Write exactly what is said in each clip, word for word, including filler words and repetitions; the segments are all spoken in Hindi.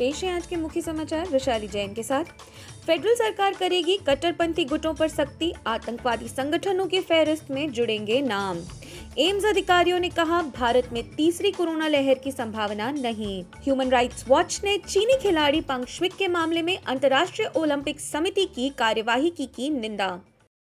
पेश है आज के मुख्य समाचार वैशाली जैन के साथ। फेडरल सरकार करेगी कट्टरपंथी गुटों पर सख्ती, आतंकवादी संगठनों के फहरिस्त में जुड़ेंगे नाम। एम्स अधिकारियों ने कहा, भारत में तीसरी कोरोना लहर की संभावना नहीं। ह्यूमन राइट्स वॉच ने चीनी खिलाड़ी पंग शुइक के मामले में अंतर्राष्ट्रीय ओलंपिक समिति की कार्यवाही की की निंदा।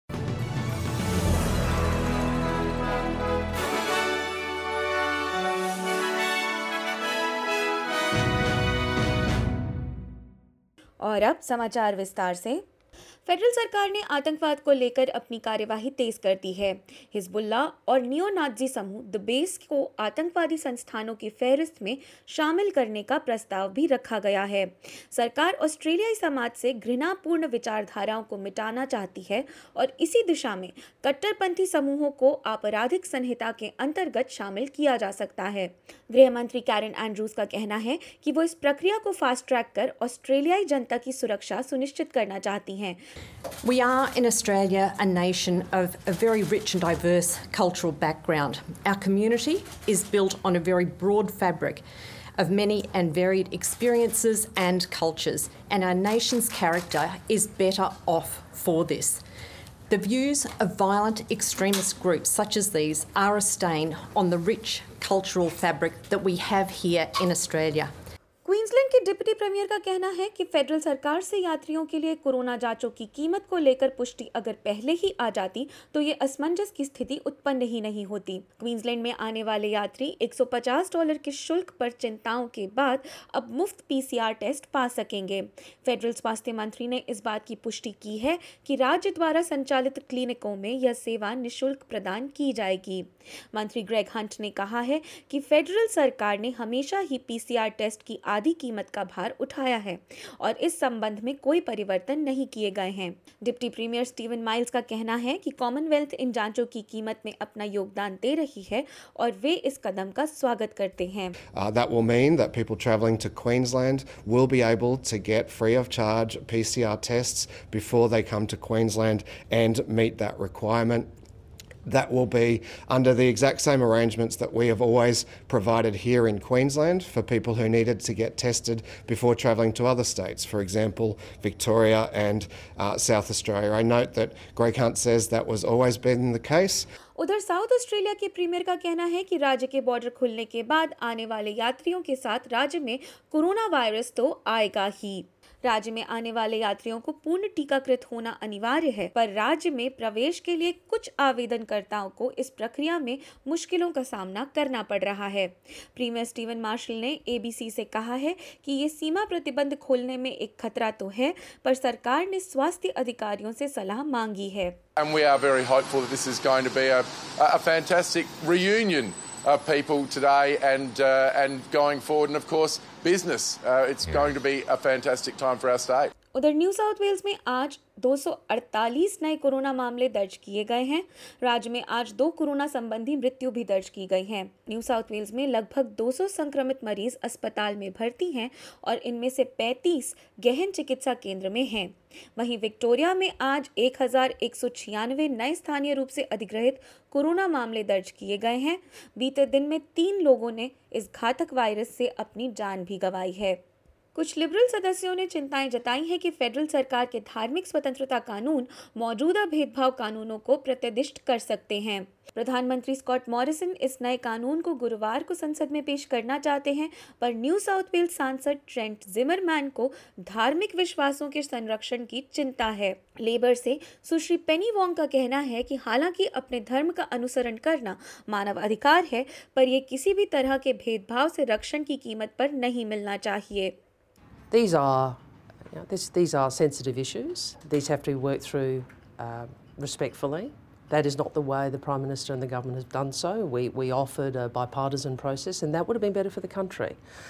और अब समाचार विस्तार से। फेडरल सरकार ने आतंकवाद को लेकर अपनी कार्यवाही तेज कर दी है। हिजबुल्लाह और नियो नाजी समूह द बेस को आतंकवादी संस्थानों की फहरिस्त में शामिल करने का प्रस्ताव भी रखा गया है। सरकार ऑस्ट्रेलियाई समाज से घृणापूर्ण विचारधाराओं को मिटाना चाहती है और इसी दिशा में कट्टरपंथी समूहों को आपराधिक संहिता के अंतर्गत शामिल किया जा सकता है। गृह मंत्री कैरन एंड्रूज का कहना है कि वो इस प्रक्रिया को फास्ट ट्रैक कर ऑस्ट्रेलियाई जनता की सुरक्षा सुनिश्चित करना चाहती हैं। We are in Australia a nation of a very rich and diverse cultural background. Our community is built on a very broad fabric of many and varied experiences and cultures, and our nation's character is better off for this. The views of violent extremist groups such as these are a stain on the rich cultural fabric that we have here in Australia. Queensland के डिप्टी प्रीमियर का कहना है कि फेडरल सरकार से यात्रियों के लिए कोरोना जांचों की कीमत को लेकर पुष्टि अगर पहले ही आ जाती तो ये असमंजस की स्थिति उत्पन्न ही नहीं होती। क्वींसलैंड में आने वाले यात्री एक सौ पचास डॉलर के शुल्क पर चिंताओं के बाद अब मुफ्त पीसीआर टेस्ट पा सकेंगे। फेडरल स्वास्थ्य मंत्री ने इस बात की पुष्टि की है कि राज्य द्वारा संचालित क्लिनिकों में यह सेवा निःशुल्क प्रदान की जाएगी। मंत्री ग्रेग हंट ने कहा है कि फेडरल सरकार ने हमेशा ही पीसीआर टेस्ट की आधी कीमत का भार उठाया है और इस संबंध में कोई परिवर्तन नहीं किए गए हैं। डिप्टी प्रीमियर स्टीवन माइल्स का कहना है कि कॉमनवेल्थ इन जांचों की कीमत में अपना योगदान दे रही है और वे इस कदम का स्वागत करते हैं। Uh, that will mean that people travelling to Queensland will be able to get free of charge P C R tests before they come to Queensland and meet that requirement. That will be under the exact same arrangements that we have always provided here in Queensland for people who needed to get tested before travelling to other states, for example, Victoria and uh, South Australia. I note that Greg Hunt says that was always been the case. उधर साउथ ऑस्ट्रेलिया के प्रीमियर का कहना है कि राज्य के बॉर्डर खुलने के बाद आने वाले यात्रियों के साथ राज्य में कोरोना वायरस तो आएगा ही। राज्य में आने वाले यात्रियों को पूर्ण टीकाकृत होना अनिवार्य है, पर राज्य में प्रवेश के लिए कुछ आवेदनकर्ताओं को इस प्रक्रिया में मुश्किलों का सामना करना पड़ रहा है। प्रीमियर स्टीवन मार्शल ने एबीसी से कहा है कि ये सीमा प्रतिबंध खोलने में एक खतरा तो है, पर सरकार ने स्वास्थ्य अधिकारियों से सलाह मांगी है। And we are very hopeful that this is going to be a, a fantastic reunion of people today and uh, and going forward, and of course business. Uh, it's yeah. going to be a fantastic time for our state. उधर न्यू साउथ वेल्स में आज दो सौ अड़तालीस नए कोरोना मामले दर्ज किए गए हैं। राज्य में आज दो कोरोना संबंधी मृत्यु भी दर्ज की गई हैं। न्यू साउथ वेल्स में लगभग दो सौ संक्रमित मरीज अस्पताल में भर्ती हैं और इनमें से पैंतीस गहन चिकित्सा केंद्र में हैं। वहीं विक्टोरिया में आज एक हजार एक सौ छियानवे नए स्थानीय रूप से अधिग्रहित कोरोना मामले दर्ज किए गए हैं। बीते दिन में तीन लोगों ने इस घातक वायरस से अपनी जान भी गंवाई है। कुछ लिबरल सदस्यों ने चिंताएं जताई हैं कि फेडरल सरकार के धार्मिक स्वतंत्रता कानून मौजूदा भेदभाव कानूनों को प्रत्यादिष्ट कर सकते हैं। प्रधानमंत्री स्कॉट मॉरिसन इस नए कानून को गुरुवार को संसद में पेश करना चाहते हैं, पर न्यू साउथ वेल्स सांसद ट्रेंट जिमरमैन को धार्मिक विश्वासों के संरक्षण की चिंता है। लेबर से सुश्री पेनी वोंग का कहना है कि हालांकि अपने धर्म का अनुसरण करना मानव अधिकार है, पर यह किसी भी तरह के भेदभाव से रक्षण की कीमत पर नहीं मिलना चाहिए। These are, you know, this, these are sensitive issues. These have to be worked through uh, respectfully. That is not the way the Prime Minister and the government have done so. We, we offered a bipartisan process, and that would have been better for the country.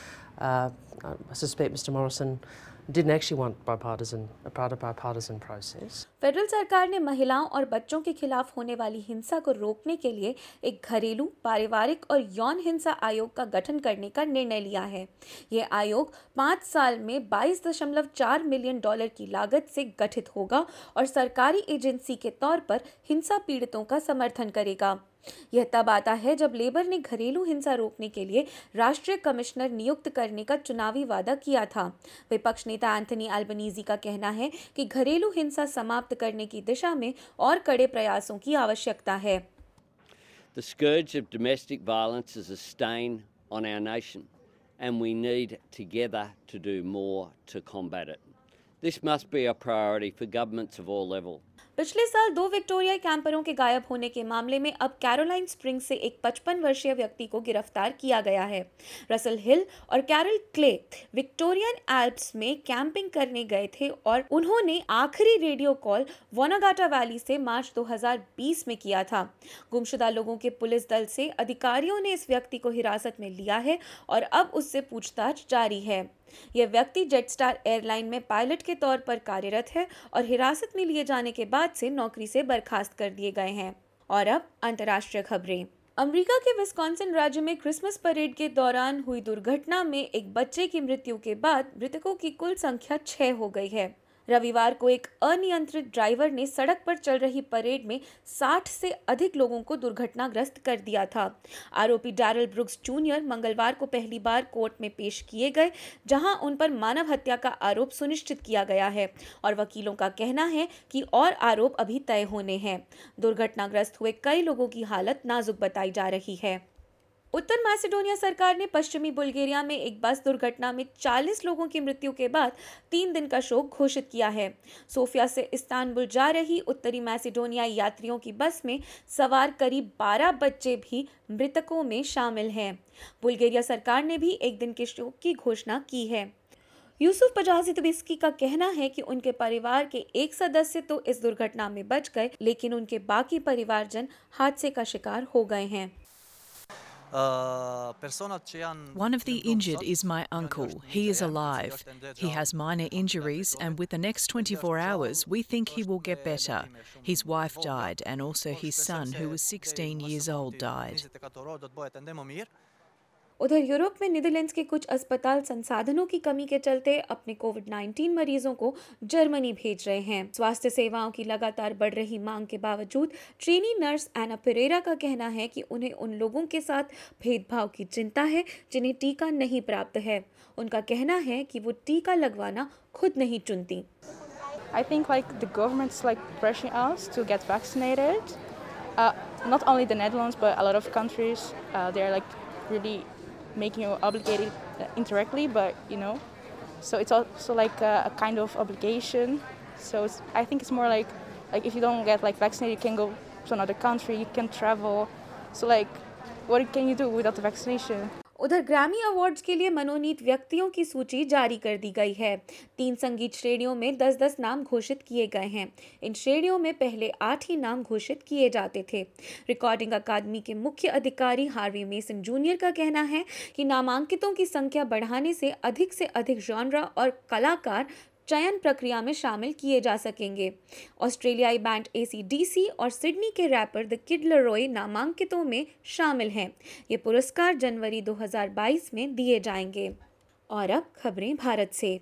Uh, I suspect Mister Morrison didn't actually want bipartisan, a part of bipartisan process. Federal सरकार ने महिलाओं और बच्चों के खिलाफ होने वाली हिंसा को रोकने के लिए एक घरेलू, पारिवारिक और यौन हिंसा आयोग का गठन करने का निर्णय लिया है। यह आयोग पाँच साल में बाईस दशमलव चार मिलियन डॉलर की लागत से गठित होगा और सरकारी एजेंसी के तौर पर हिंसा पीड़ितों का समर्थन करेगा। यह तब आता है जब लेबर ने घरेलू हिंसा रोकने के लिए राष्ट्रीय कमिश्नर नियुक्त करने का चुनावी वादा किया था। विपक्ष नेता एंथनी अल्बनीजी का कहना है कि घरेलू हिंसा समाप्त करने की दिशा में और कड़े प्रयासों की आवश्यकता है। The scourge of domestic violence is a stain on our nation, and we need together to do more to combat it. This must be a priority for governments of all levels. पिछले साल दो विक्टोरिया कैंपरों के गायब होने के मामले में अब कैरोलाइन स्प्रिंग्स से एक पचपन वर्षीय व्यक्ति को गिरफ्तार किया गया है। रसल हिल और कैरल क्ले विक्टोरियन एल्प्स में कैंपिंग करने गए थे और उन्होंने आखिरी रेडियो कॉल वोनागाटा वैली से मार्च दो हज़ार बीस में किया था। गुमशुदा लोगों के पुलिस दल से अधिकारियों ने इस व्यक्ति को हिरासत में लिया है और अब उससे पूछताछ जारी है। यह व्यक्ति जेटस्टार एयरलाइन में पायलट के तौर पर कार्यरत है और हिरासत में लिए जाने के बाद से नौकरी से बर्खास्त कर दिए गए हैं। और अब अंतर्राष्ट्रीय खबरें। अमेरिका के विस्कॉन्सिन राज्य में क्रिसमस परेड के दौरान हुई दुर्घटना में एक बच्चे की मृत्यु के बाद मृतकों की कुल संख्या छह हो गई है। रविवार को एक अनियंत्रित ड्राइवर ने सड़क पर चल रही परेड में साठ से अधिक लोगों को दुर्घटनाग्रस्त कर दिया था। आरोपी डैरल ब्रुक्स जूनियर मंगलवार को पहली बार कोर्ट में पेश किए गए, जहां उन पर मानव हत्या का आरोप सुनिश्चित किया गया है और वकीलों का कहना है कि और आरोप अभी तय होने हैं। दुर्घटनाग्रस्त हुए कई लोगों की हालत नाजुक बताई जा रही है। उत्तर मैसेडोनिया सरकार ने पश्चिमी बुल्गारिया में एक बस दुर्घटना में चालीस लोगों की मृत्यु के बाद तीन दिन का शोक घोषित किया है। सोफिया से इस्तांबुल जा रही उत्तरी मैसेडोनियाई यात्रियों की बस में सवार करीब बारह बच्चे भी मृतकों में शामिल हैं। बुल्गारिया सरकार ने भी एक दिन के शोक की घोषणा की है। यूसुफ पजाजितबिस्की का कहना है कि उनके परिवार के एक सदस्य तो इस दुर्घटना में बच गए, लेकिन उनके बाकी परिवारजन हादसे का शिकार हो गए हैं। One of the injured is my uncle. He is alive. He has minor injuries, and with the next twenty-four hours, we think he will get better. His wife died, and also his son, who was sixteen years old, died. उधर यूरोप में नीदरलैंड्स के कुछ अस्पताल संसाधनों की कमी के चलते अपने कोविड उन्नीस मरीजों को जर्मनी भेज रहे हैं। स्वास्थ्य सेवाओं की लगातार बढ़ रही मांग के बावजूद ट्रेनी नर्स एना पेरेरा का कहना है कि उन्हें उन लोगों के साथ भेदभाव की चिंता है जिन्हें टीका नहीं प्राप्त है। उनका कहना है कि वो टीका लगवाना खुद नहीं चुनती। I think like the government's like pressuring us to get vaccinated. Uh, not only the Netherlands but a lot of countries uh, they are like really making you obligated uh, indirectly, but you know, so it's also like a, a kind of obligation. So it's, I think it's more like like if you don't get like vaccinated, you can go to another country, you can travel. So like, what can you do without the vaccination? उधर ग्रैमी अवार्ड्स के लिए मनोनीत व्यक्तियों की सूची जारी कर दी गई है। तीन संगीत श्रेणियों में दस दस नाम घोषित किए गए हैं। इन श्रेणियों में पहले आठ ही नाम घोषित किए जाते थे। रिकॉर्डिंग अकादमी के मुख्य अधिकारी हार्वी मेसन जूनियर का कहना है कि नामांकितों की संख्या बढ़ाने से अधिक से अधिक जॉनरा और कलाकार चयन प्रक्रिया में शामिल किए जा सकेंगे। ऑस्ट्रेलियाई बैंड ए सी डी सी और सिडनी के रैपर द किड लरॉय नामांकितों में शामिल हैं। ये पुरस्कार जनवरी दो हज़ार बाईस में दिए जाएंगे। और अब खबरें भारत से।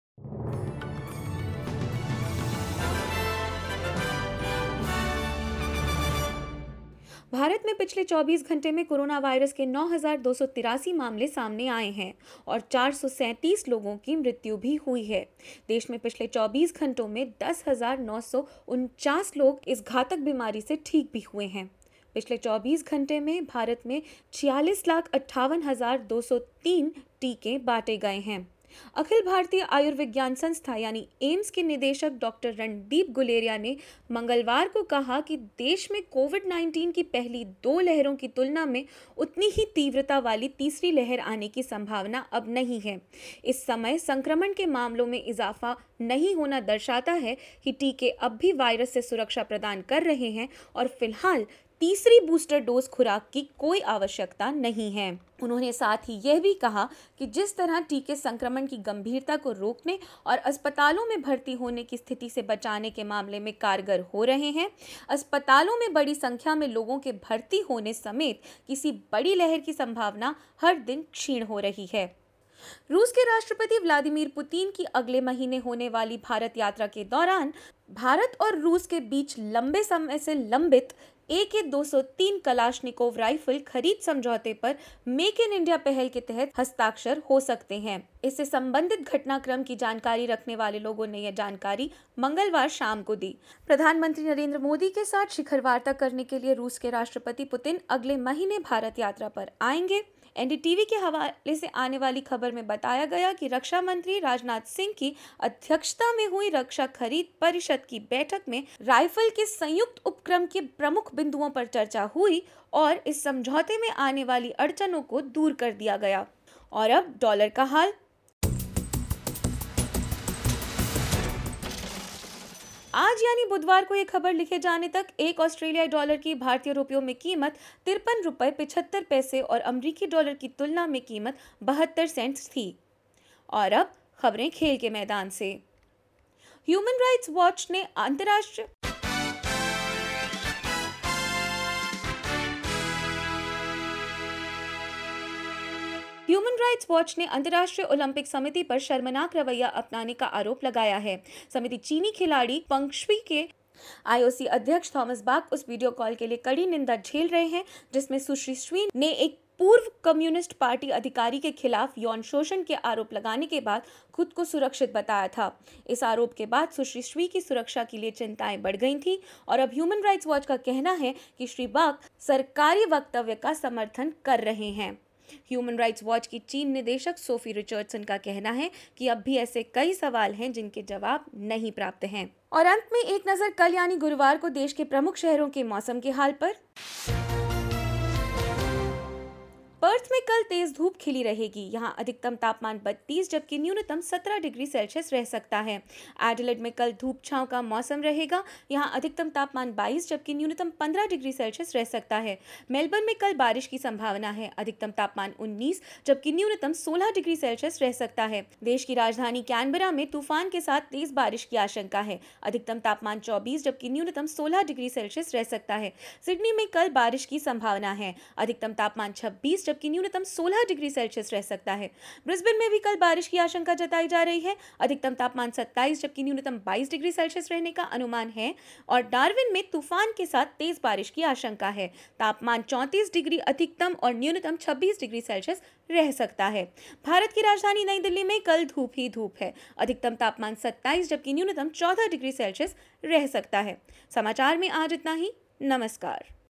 भारत में पिछले चौबीस घंटे में कोरोना वायरस के नौ हज़ार दो सौ तिरासी मामले सामने आए हैं और चार सौ सैंतीस लोगों की मृत्यु भी हुई है। देश में पिछले चौबीस घंटों में दस हज़ार नौ सौ उनचास लोग इस घातक बीमारी से ठीक भी हुए हैं। पिछले चौबीस घंटे में भारत में छियालीस लाख अट्ठावन हजार दो सौ तीन टीके बांटे गए हैं। अखिल भारतीय आयुर्विज्ञान संस्था यानी एम्स के निदेशक डॉक्टर रणदीप गुलेरिया ने मंगलवार को कहा कि देश में कोविड उन्नीस की पहली दो लहरों की तुलना में उतनी ही तीव्रता वाली तीसरी लहर आने की संभावना अब नहीं है। इस समय संक्रमण के मामलों में इजाफा नहीं होना दर्शाता है कि टीके अब भी वायरस से सुरक्षा प्रदान कर रहे हैं और फिलहाल तीसरी बूस्टर डोज खुराक की कोई आवश्यकता नहीं है। उन्होंने साथ ही यह भी कहा कि जिस तरह टीके संक्रमण की गंभीरता को रोकने और अस्पतालों में भर्ती होने की स्थिति से बचाने के मामले में कारगर हो रहे हैं, अस्पतालों में बड़ी संख्या में लोगों के भर्ती होने समेत किसी बड़ी लहर की संभावना हर दिन क्षीण हो रही है। रूस के राष्ट्रपति व्लादिमीर पुतिन की अगले महीने होने वाली भारत यात्रा के दौरान भारत और रूस के बीच लंबे समय से लंबित ए के दो सौ तीन कलाशनिकोव राइफल खरीद समझौते पर मेक इन इंडिया पहल के तहत हस्ताक्षर हो सकते हैं। इससे संबंधित घटनाक्रम की जानकारी रखने वाले लोगों ने यह जानकारी मंगलवार शाम को दी। प्रधानमंत्री नरेंद्र मोदी के साथ शिखर वार्ता करने के लिए रूस के राष्ट्रपति पुतिन अगले महीने भारत यात्रा पर आएंगे। एन डी टी वी के हवाले से आने वाली खबर में बताया गया कि रक्षा मंत्री राजनाथ सिंह की अध्यक्षता में हुई रक्षा खरीद परिषद की बैठक में राइफल के संयुक्त उपक्रम के प्रमुख बिंदुओं पर चर्चा हुई और इस समझौते में आने वाली अड़चनों को दूर कर दिया गया। और अब डॉलर का हाल। आज यानी बुधवार को ये खबर लिखे जाने तक एक ऑस्ट्रेलियाई डॉलर की भारतीय रुपयों में कीमत तिरपन रुपए पिछहत्तर पैसे और अमरीकी डॉलर की तुलना में कीमत बहत्तर सेंट्स थी। और अब खबरें खेल के मैदान से। ह्यूमन राइट्स वॉच ने अंतर्राष्ट्रीय ह्यूमन राइट्स वॉच ने अंतर्राष्ट्रीय ओलंपिक समिति पर शर्मनाक रवैया अपनाने का आरोप लगाया है। समिति चीनी खिलाड़ी पंग शुई के आई ओ सी अध्यक्ष थॉमस बाक उस वीडियो कॉल के लिए कड़ी निंदा झेल रहे हैं जिसमें सुश्री शुई ने एक पूर्व कम्युनिस्ट पार्टी अधिकारी के खिलाफ यौन शोषण के आरोप लगाने के बाद खुद को सुरक्षित बताया था। इस आरोप के बाद सुश्री शुई की सुरक्षा के लिए चिंताएं बढ़ गई थी और अब ह्यूमन राइट्स वॉच का कहना है कि श्री बाक सरकारी वक्तव्य का समर्थन कर रहे हैं। ह्यूमन राइट्स वॉच की चीन निदेशक सोफी रिचर्डसन का कहना है कि अब भी ऐसे कई सवाल हैं जिनके जवाब नहीं प्राप्त हैं। और अंत में एक नजर कल यानी गुरुवार को देश के प्रमुख शहरों के मौसम के हाल पर। पर्थ में कल तेज धूप खिली रहेगी। यहां अधिकतम तापमान बत्तीस जबकि न्यूनतम सत्रह डिग्री सेल्सियस रह सकता है। एडिलेड में कल धूप छांव का मौसम रहेगा। यहां अधिकतम तापमान बाईस जबकि न्यूनतम पंद्रह डिग्री सेल्सियस रह सकता है। मेलबर्न में कल बारिश की संभावना है। अधिकतम तापमान उन्नीस जबकि न्यूनतम सोलह डिग्री सेल्सियस रह सकता है। देश की राजधानी कैनबरा में तूफान के साथ तेज बारिश की आशंका है। अधिकतम तापमान चौबीस जबकि न्यूनतम सोलह डिग्री सेल्सियस रह सकता है। सिडनी में कल बारिश की संभावना है। अधिकतम तापमान छब्बीस जबकि न्यूनतम सोलह डिग्री सेल्सियस रह सकता है। ब्रिस्बेन में भी कल बारिश की आशंका जताई जा रही है। अधिकतम तापमान सत्ताईस जबकि न्यूनतम बाईस डिग्री सेल्सियस रहने का अनुमान है और डार्विन में तूफान के साथ तेज बारिश की आशंका है। तापमान चौंतीस डिग्री अधिकतम और न्यूनतम छब्बीस डिग्री सेल्सियस रह सकता है। भारत की राजधानी नई दिल्ली में कल धूप ही धूप है। अधिकतम तापमान सत्ताईस जबकि न्यूनतम चौदह डिग्री सेल्सियस रह सकता है। समाचार में आज इतना ही। नमस्कार।